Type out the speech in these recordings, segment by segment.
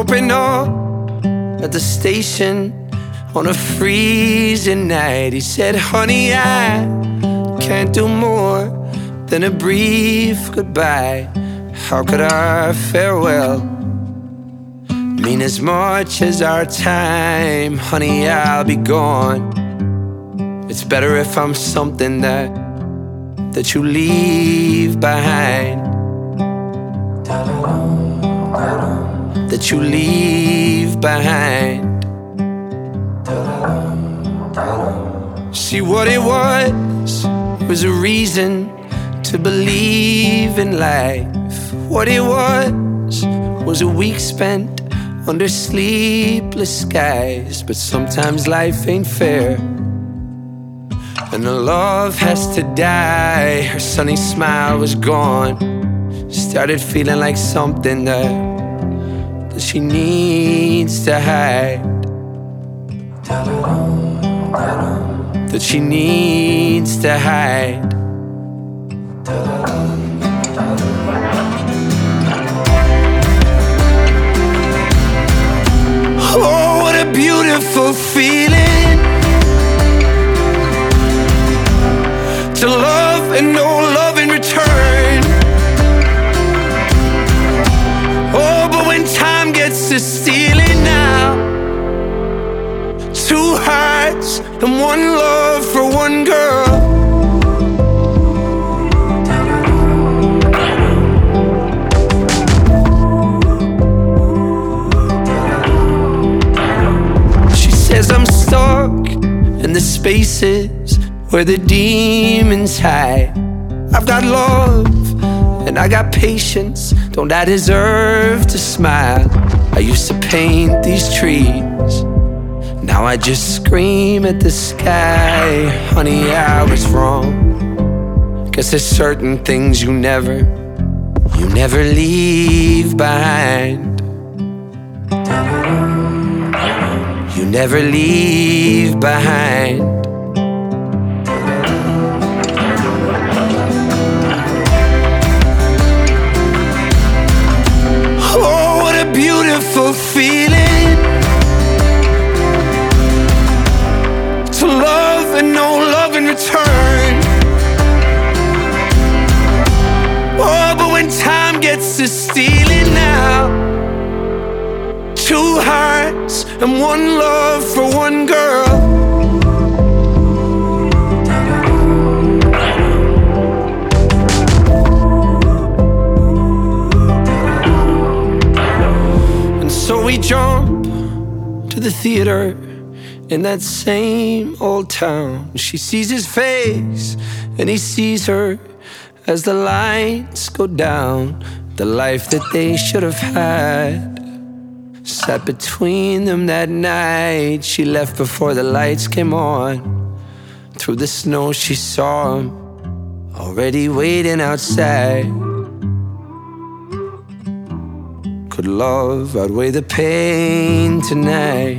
opened up at the station on a freezing night. He said, honey, I can't do more than a brief goodbye. How could our farewell mean as much as our time? Honey, I'll be gone. It's better if I'm something that you leave behind. That you leave behind. See, what it was a reason to believe in life. What it was a week spent under sleepless skies. But sometimes life ain't fair, and the love has to die. Her sunny smile was gone. Started feeling like something that she needs to hide. That she needs to hide. Oh, what a beautiful feeling to love and no love in return. Oh, but when time gets to stealing now, two hearts and one love for one girl. She says I'm stuck in the spaces where the demons hide. I've got love and I got patience. Don't I deserve to smile? I used to paint these trees, now I just scream at the sky. Honey, I was wrong. Guess there's certain things you never leave behind. You never leave behind. Oh, what a beautiful feeling to love and no love in return. Oh, but when time gets to stealing now, two hearts and one love for one girl. And so we jump to the theater in that same old town. She sees his face and he sees her as the lights go down. The life that they should have had sat between them that night. She left before the lights came on. Through the snow she saw him already waiting outside. Could love outweigh the pain tonight?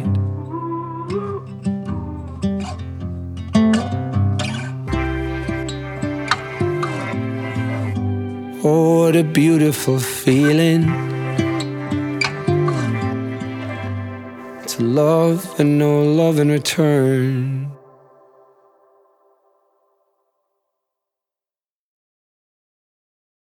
Oh, what a beautiful feeling to love and no love in return.